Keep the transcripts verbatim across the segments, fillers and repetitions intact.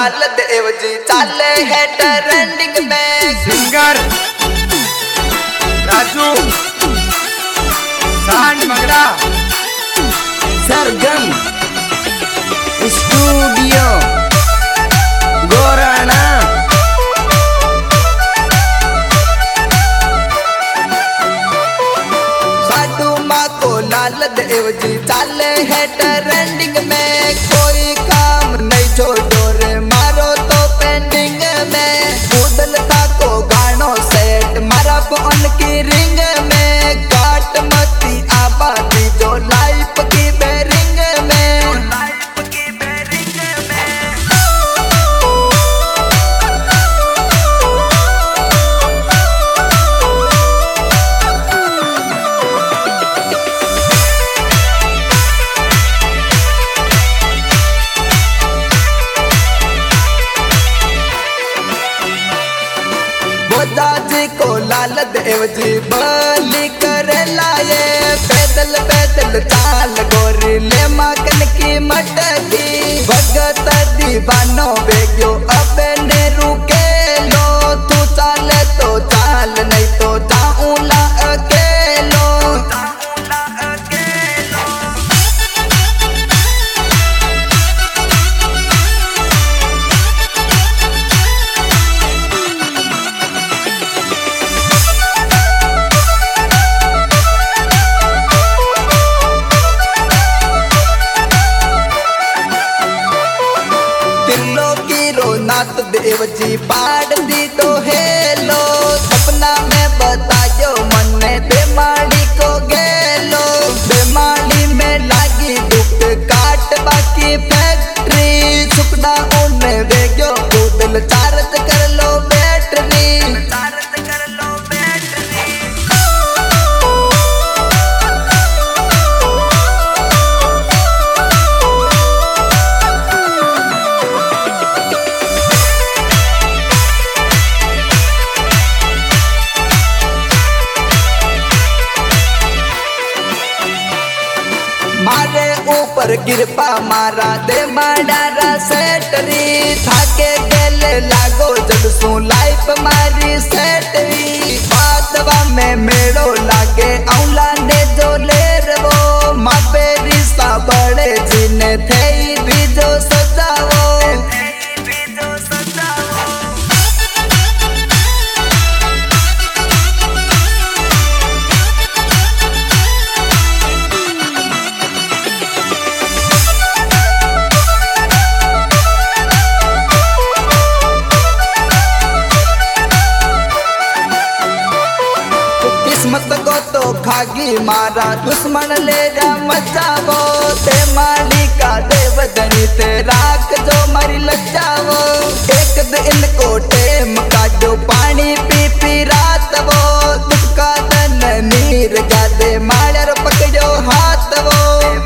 लाल देव जी चाले है ट्रेंडिंग में। सिंगर राजू सांड मगड़ा सरगम स्टूडियो गोराना। साधु माँ को लाल देव जी चाले है ट्रेंडिंग में। कोई काम नहीं छोड़ो रे मारो तो पेंडिंग में। उदल था को गानो सेट मारा फोन की रिंग में। काट मती आबादी जो लाइफ की बेरिंग में। जी को लाल देव जी बलि कर लाए। पैदल पैदल चाल गोरी ले मगन की मटकी। भगत दीवानो बेग्यो अब ने रुके लो। तू चाले तो चाल नहीं तो जाऊं ला अकेलो। नाथ देव जी पाड़ दी तो हेलो। सपना में बतायो मन्ने बेमाड़ी को गेलो। बेमाड़ी में लागी दुख काट बाकी फैक्ट्री। सुखदा उन्हें वेग्यो कूदल चार्ज कर लो बैटरी। मारे ऊपर कृपा मारा दे माडारा सेटरी। थाके गेले लागो जब सू लाइफ मारी सेटरी। बातवा में मेड़ो लागे औला ने जो ले रवो। मापे रिसा बड़े जिने थे भी जो सजावो। किस्मत को तो खागी मारा दुश्मन ले जा मचावो। ते माली का देव धनी ते राख जो मारी लग जावो। एक दिन को टेम का जो पानी पी पी रात वो। दुख का दन नीर गादे माड़र पकड़ो हाथ वो।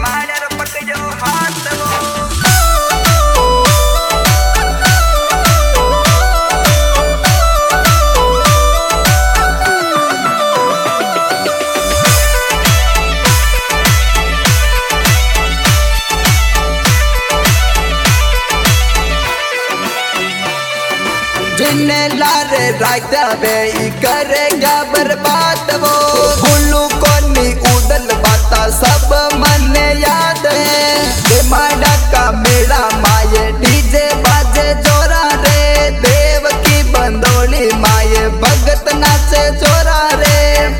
जिन्ने लारे रायता बे करेगा बर्बाद वो। गुल्लू को नी उदल बाता सब मन याद है। बेमाड़ा का मेला माये डीजे बाजे जोरा रे। देव की बंदोली माये भगत नाचे जोरा रे।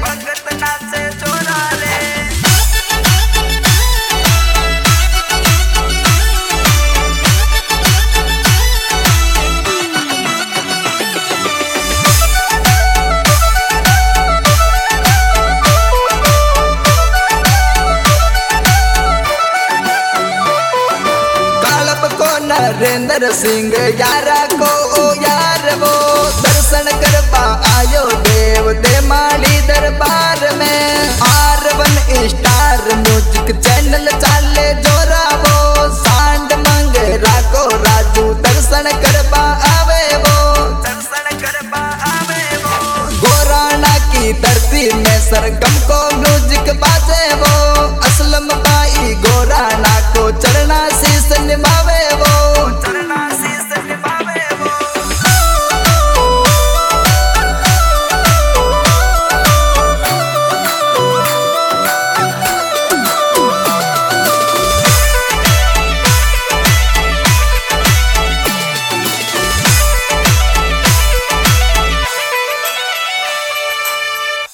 नरेंद्र सिंह यारा को ओ यार वो। दर्शन करवा आयो देव दे माली दरबार में। R one star music channel चाले जोरा वो। सांड मंगरा को राजू दर्शन करवा आवे वो। दर्शन करवा आवे वो। गोराना की धरती में सरकार